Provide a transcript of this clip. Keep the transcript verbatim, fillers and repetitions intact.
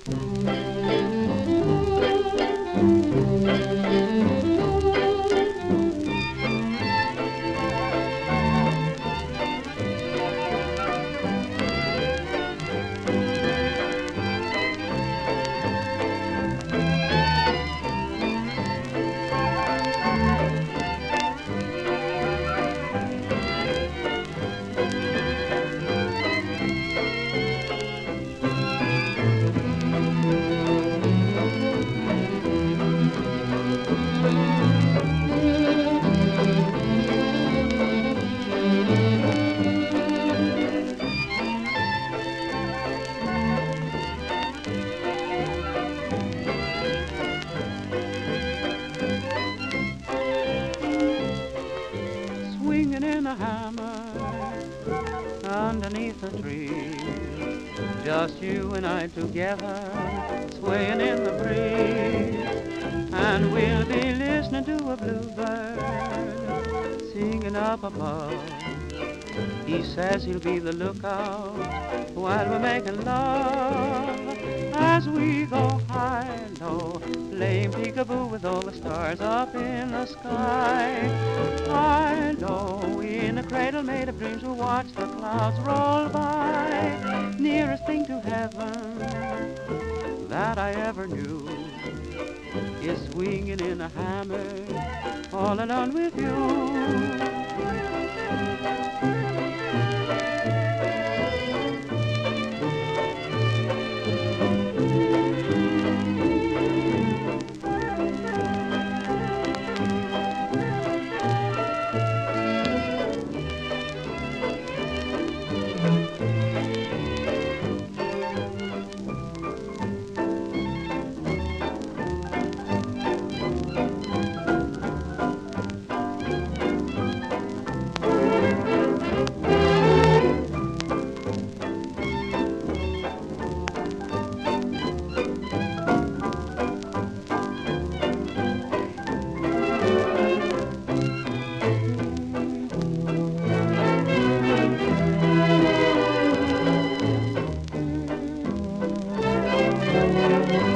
Swinging in a hammer underneath a tree, just you and I together, swaying in the breeze, and we'll be listening to a bluebird singing up above. He says he'll be the lookout while we're making love, as we go high and low, playing peekaboo with all the stars up in the sky. High and low, in a cradle made of dreams, we'll watch the clouds roll by. Nearest thing to heaven that I ever knew is swinging in a hammer all alone with you. Thank you.